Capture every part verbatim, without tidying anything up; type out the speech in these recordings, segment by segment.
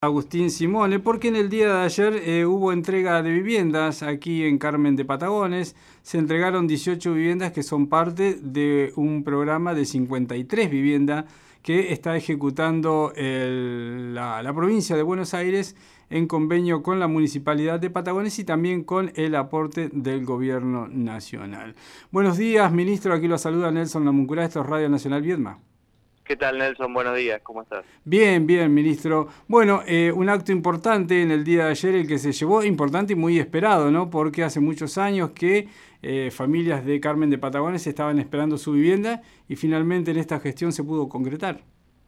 Agustín Simone, porque en el día de ayer eh, hubo entrega de viviendas aquí en Carmen de Patagones. Se entregaron dieciocho viviendas que son parte de un programa de cincuenta y tres viviendas que está ejecutando el- la, la provincia de Buenos Aires en convenio con la Municipalidad de Patagones y también con el aporte del Gobierno Nacional. Buenos días, ministro. Aquí lo saluda Nelson Lamuncurá. Esto es Radio Nacional Viedma. ¿Qué tal, Nelson? Buenos días, ¿cómo estás? Bien, bien, ministro. Bueno, eh, un acto importante en el día de ayer, el que se llevó, importante y muy esperado, ¿no? Porque hace muchos años que eh, familias de Carmen de Patagones estaban esperando su vivienda y finalmente en esta gestión se pudo concretar.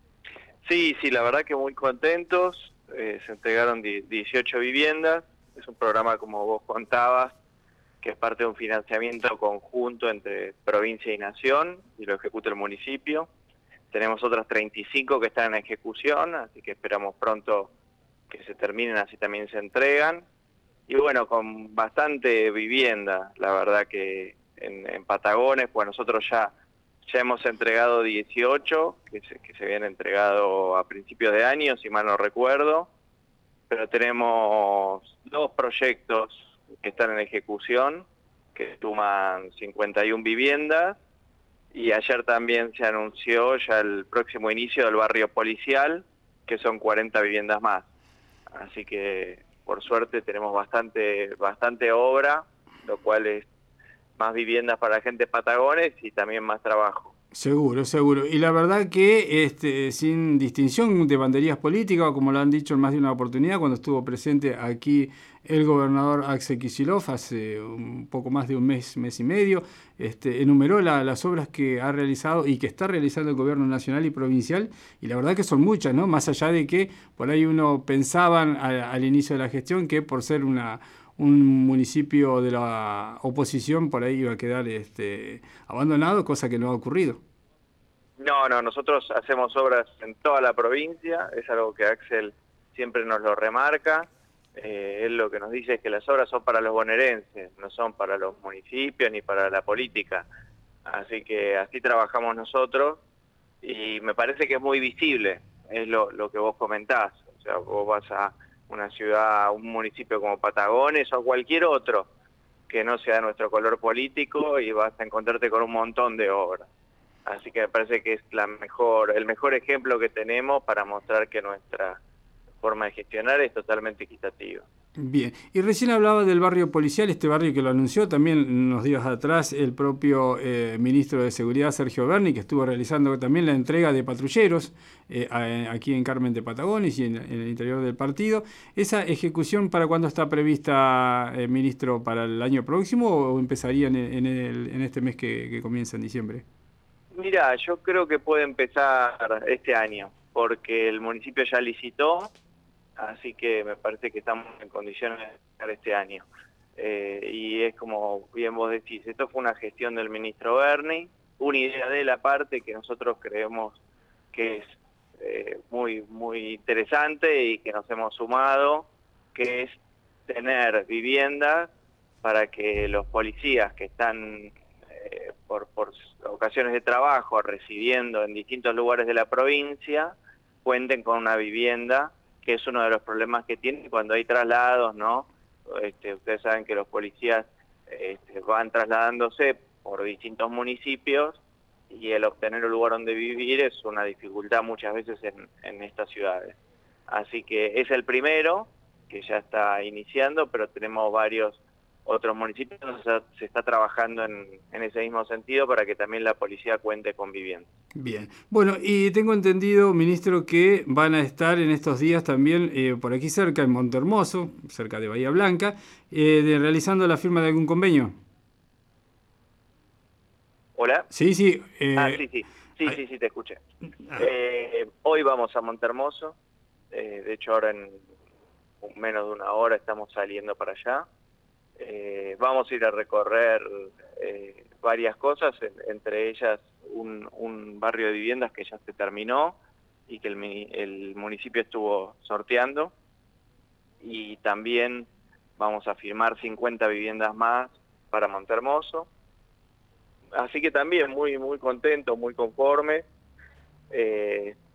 Sí, sí, la verdad que muy contentos. Eh, se entregaron die- dieciocho viviendas. Es un programa, como vos contabas, que es parte de un financiamiento conjunto entre provincia y nación y lo ejecuta el municipio. Tenemos otras treinta y cinco que están en ejecución, así que esperamos pronto que se terminen, así también se entregan. Y bueno, con bastante vivienda, la verdad que en, en Patagones, pues nosotros ya, ya hemos entregado dieciocho, que se, que se habían entregado a principios de año, si mal no recuerdo, pero tenemos dos proyectos que están en ejecución, que suman cincuenta y una viviendas, y ayer también se anunció ya el próximo inicio del barrio policial, que son cuarenta viviendas más. Así que por suerte tenemos bastante bastante obra, lo cual es más viviendas para la gente de Patagones y también más trabajo. Seguro, seguro. Y la verdad que este, sin distinción de banderías políticas, o como lo han dicho en más de una oportunidad, cuando estuvo presente aquí el gobernador Axel Kicillof hace un poco más de un mes, mes y medio, este, enumeró la, las obras que ha realizado y que está realizando el gobierno nacional y provincial, y la verdad que son muchas, ¿no? Más allá de que por ahí uno pensaban a, al inicio de la gestión que por ser una un municipio de la oposición por ahí iba a quedar este, abandonado, cosa que no ha ocurrido. No, no, nosotros hacemos obras en toda la provincia, es algo que Axel siempre nos lo remarca. Eh, él lo que nos dice es que las obras son para los bonaerenses, no son para los municipios ni para la política. Así que así trabajamos nosotros y me parece que es muy visible, es lo, lo que vos comentás. O sea, vos vas a una ciudad, un municipio como Patagones o cualquier otro que no sea de nuestro color político y vas a encontrarte con un montón de obras. Así que me parece que es la mejor, el mejor ejemplo que tenemos para mostrar que nuestra forma de gestionar es totalmente equitativa. Bien, y recién hablaba del barrio policial, este barrio que lo anunció también unos días atrás el propio eh, ministro de Seguridad, Sergio Berni, que estuvo realizando también la entrega de patrulleros eh, a, aquí en Carmen de Patagones y en, en el interior del partido. ¿Esa ejecución para cuándo está prevista, eh, ministro, para el año próximo o empezaría en, en, el, en este mes que, que comienza en diciembre? Mira, yo creo que puede empezar este año, porque el municipio ya licitó, así que me parece que estamos en condiciones de empezar este año. Eh, y es como bien vos decís, esto fue una gestión del ministro Berni, una idea de la parte que nosotros creemos que es eh, muy, muy interesante y que nos hemos sumado, que es tener viviendas para que los policías que están eh, por, por ocasiones de trabajo residiendo en distintos lugares de la provincia cuenten con una vivienda, que es uno de los problemas que tienen cuando hay traslados, ¿no? Este, ustedes saben que los policías este, van trasladándose por distintos municipios y el obtener un lugar donde vivir es una dificultad muchas veces en, en estas ciudades. Así que es el primero que ya está iniciando, pero tenemos varios otros municipios donde se está trabajando en, en ese mismo sentido para que también la policía cuente con vivienda. Bien, bueno, y tengo entendido, ministro, que van a estar en estos días también eh, por aquí cerca, en Montehermoso, cerca de Bahía Blanca, eh, de, realizando la firma de algún convenio. ¿Hola? Sí, sí. Ah, Eh, sí, sí, sí, ay, sí, sí, te escuché. ah, Eh, hoy vamos a Montehermoso, eh, de hecho ahora en menos de una hora estamos saliendo para allá. Eh, vamos a ir a recorrer eh, varias cosas, en, entre ellas un, un barrio de viviendas que ya se terminó y que el, el municipio estuvo sorteando, y también vamos a firmar cincuenta viviendas más para Montehermoso. Así que también muy muy contento, muy conforme. Eh,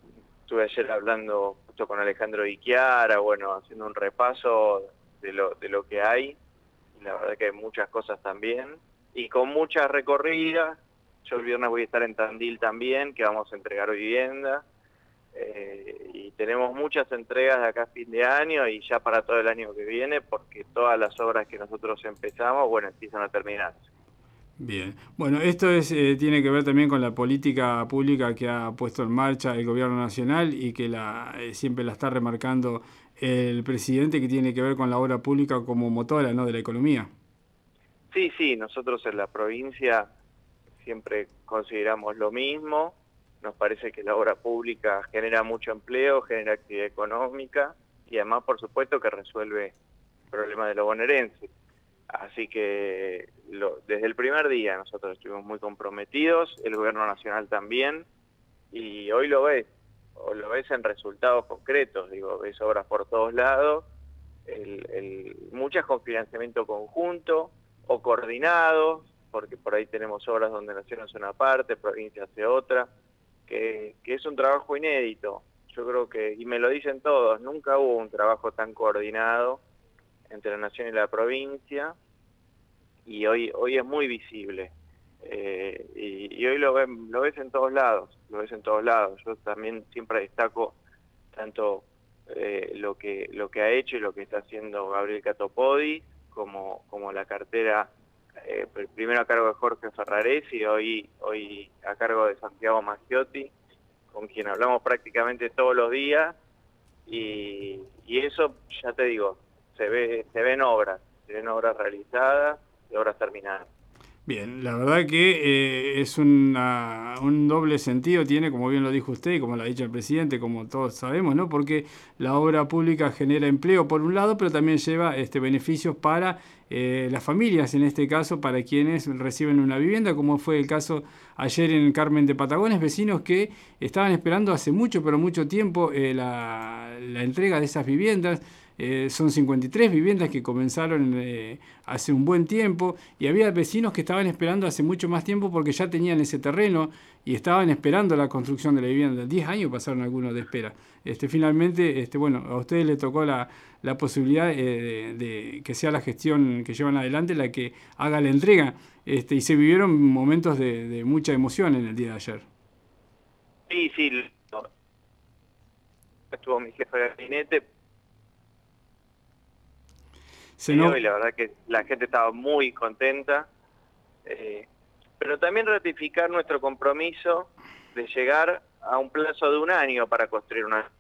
estuve ayer hablando justo con Alejandro Iquiara, bueno, haciendo un repaso de lo, de lo que hay. La verdad que hay muchas cosas también. Y con muchas recorridas. Yo el viernes voy a estar en Tandil también, que vamos a entregar vivienda. Eh, y tenemos muchas entregas de acá a fin de año y ya para todo el año que viene, porque todas las obras que nosotros empezamos, bueno, empiezan a terminarse. Bien, bueno, esto es eh, tiene que ver también con la política pública que ha puesto en marcha el gobierno nacional y que la eh, siempre la está remarcando el presidente, que tiene que ver con la obra pública como motora, ¿no?, de la economía. Sí, sí, nosotros en la provincia siempre consideramos lo mismo. Nos parece que la obra pública genera mucho empleo, genera actividad económica y además, por supuesto, que resuelve el problema de los bonaerenses. Así que lo, desde el primer día nosotros estuvimos muy comprometidos, el gobierno nacional también, y hoy lo ves, o lo ves en resultados concretos, digo, ves obras por todos lados, el, el, muchas con financiamiento conjunto o coordinados, porque por ahí tenemos obras donde Nación hace una parte, provincia hace otra, que, que es un trabajo inédito. Yo creo que, y me lo dicen todos, nunca hubo un trabajo tan coordinado entre la Nación y la provincia, y hoy hoy es muy visible. Eh, y, y hoy lo, ven, lo ves en todos lados, lo ves en todos lados. Yo también siempre destaco tanto eh, lo que lo que ha hecho y lo que está haciendo Gabriel Catopodi, como, como la cartera, eh, primero a cargo de Jorge Ferraresi y hoy, hoy a cargo de Santiago Maggiotti, con quien hablamos prácticamente todos los días, y, y eso, ya te digo, se ve se ven obras, se ven obras realizadas y obras terminadas. Bien, la verdad que eh, es una, un doble sentido, tiene, como bien lo dijo usted y como lo ha dicho el presidente, como todos sabemos, ¿no? Porque la obra pública genera empleo por un lado, pero también lleva este, beneficios para eh, las familias, en este caso, para quienes reciben una vivienda, como fue el caso ayer en Carmen de Patagones, vecinos que estaban esperando hace mucho, pero mucho tiempo eh, la, la entrega de esas viviendas. Eh, son cincuenta y tres viviendas que comenzaron eh, hace un buen tiempo, y había vecinos que estaban esperando hace mucho más tiempo porque ya tenían ese terreno y estaban esperando la construcción de la vivienda. diez años pasaron algunos de espera. Este, finalmente, este, bueno, a ustedes les tocó la, la posibilidad eh, de, de que sea la gestión que llevan adelante la que haga la entrega, este, y se vivieron momentos de, de mucha emoción en el día de ayer. Sí, sí, estuvo mi jefe de gabinete. Se no... Y la verdad que la gente estaba muy contenta, eh, pero también ratificar nuestro compromiso de llegar a un plazo de un año para construir una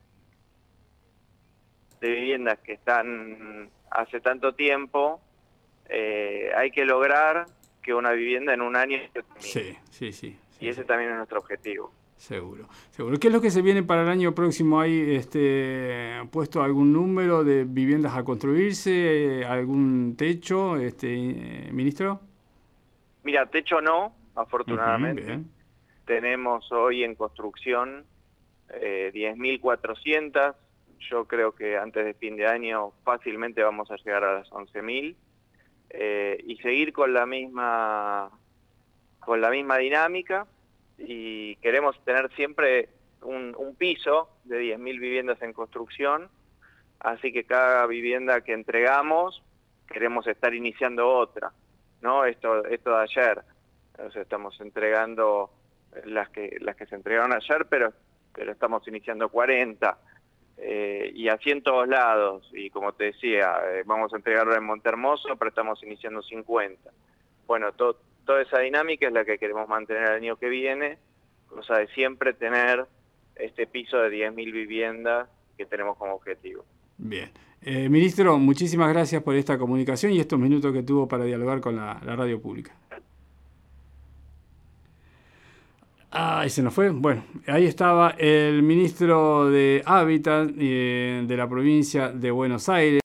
de viviendas que están hace tanto tiempo. Eh, hay que lograr que una vivienda en un año se termine. Sí, sí, sí, sí. Y ese sí. también es nuestro objetivo. Seguro, seguro. ¿Qué es lo que se viene para el año próximo? ¿Hay este, puesto algún número de viviendas a construirse? ¿Algún techo, este, ministro? Mira, techo no, afortunadamente. Uh-huh, bien. Tenemos hoy en construcción eh, diez mil cuatrocientas. Yo creo que antes de fin de año fácilmente vamos a llegar a las once mil. Eh, y seguir con la misma, con la misma dinámica. Y queremos tener siempre un, un piso de diez mil viviendas en construcción, así que cada vivienda que entregamos queremos estar iniciando otra, ¿no? Esto, esto de ayer, o sea, estamos entregando las que las que se entregaron ayer, pero, pero estamos iniciando cuarenta, eh, y así en todos lados, y como te decía, eh, vamos a entregarlo en Montehermoso, pero estamos iniciando cincuenta. Bueno, todo Toda esa dinámica es la que queremos mantener el año que viene, cosa de siempre tener este piso de diez mil viviendas que tenemos como objetivo. Bien. Eh, ministro, muchísimas gracias por esta comunicación y estos minutos que tuvo para dialogar con la, la radio pública. Ah, se nos fue. Bueno, ahí estaba el ministro de Hábitat eh, de la provincia de Buenos Aires.